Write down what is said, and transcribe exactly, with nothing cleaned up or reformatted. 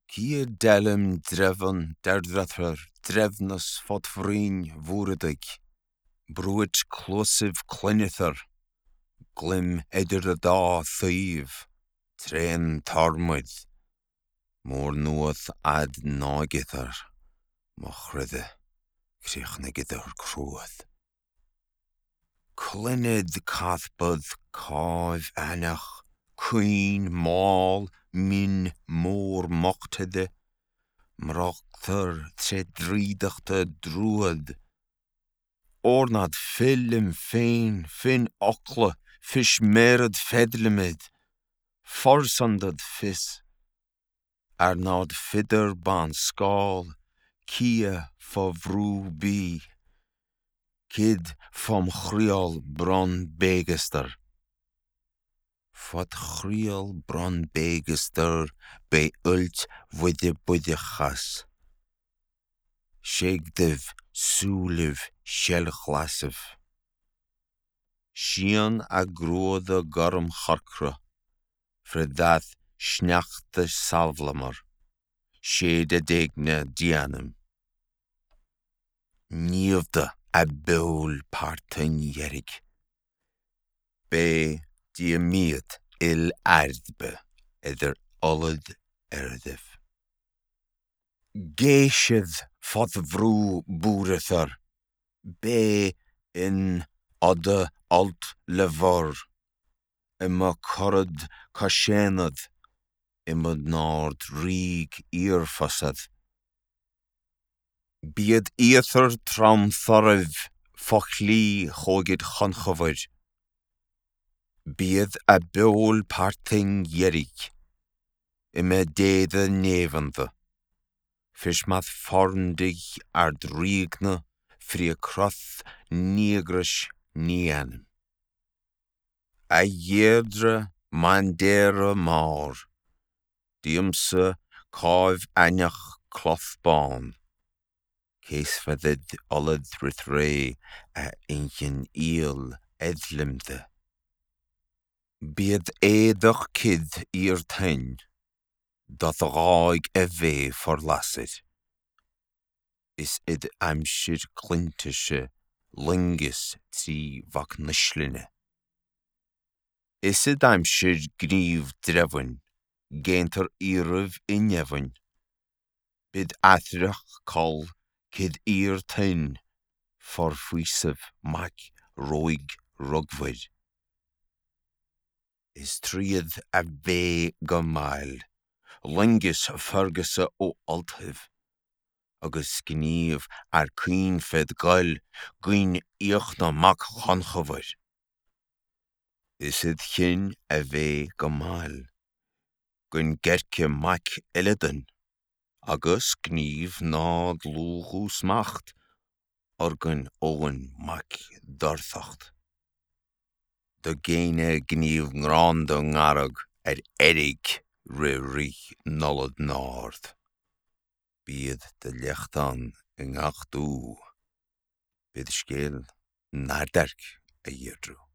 Cia delum drefn derdrather drefnus fod vreen voeredig, broed closive clinither, glim edder the da thief, train tarmud, more noeth ad nagither, mochride, kriechnigither cruoth. Clinid cathbud cav anach, queen maul, min more mochtede, mrochther tredridachte druid. Ornad film fein, fin okle, fish mered fedlimid, forsunded fis. Arnad fidder ban skal, kia favru bi. Kid vom chriol bron begester. Fod chriol bron begester be ult widde budjechas. Shegdiv suliv shelchlassiv. Shian a groode garm charkra, fredath schnachte salvlamar, shede degne dianum. Nievde a beul parten jerig. Be diamiet il ardbe, eder olid erdiv. Geishid fod vrou boerether, be in odde alt levar, imma korrud kashenad, imma nord rig earfassad. Bied ether tram thorriv, fochli hogid chanchover. Bied a beol parting jerig, imma dede nevende. Fishmath forndig ard rigne, frie kroth negrish nianem. A yedre mandere mar, diumse kav anach clothbaan. Case fedid olid rithre a inchen eel edlimde. Bied edach kid eer ten, dat raig eve forlassid. Is id amshir clintische lingis ti vak nishline. Is id amshir gniv drevin, genter erev injevin. Bid athrach kol kid eer ten, forfuisiv mac roig rugvid. Is triad a ve gomail, lingis fergusa o althiv. Agus gniv ar queen fed gael, gwyn iachna mac chanchover. Is it chin a ve gomail, gwyn gerke mac eleden, agus gniv na dlúchus macht, organ owen mac darthacht. De gene gniv ngrande ngarag er erig re rich nolled nord. Bied de lichtan in achtu, bid skeel naderk a yerdru.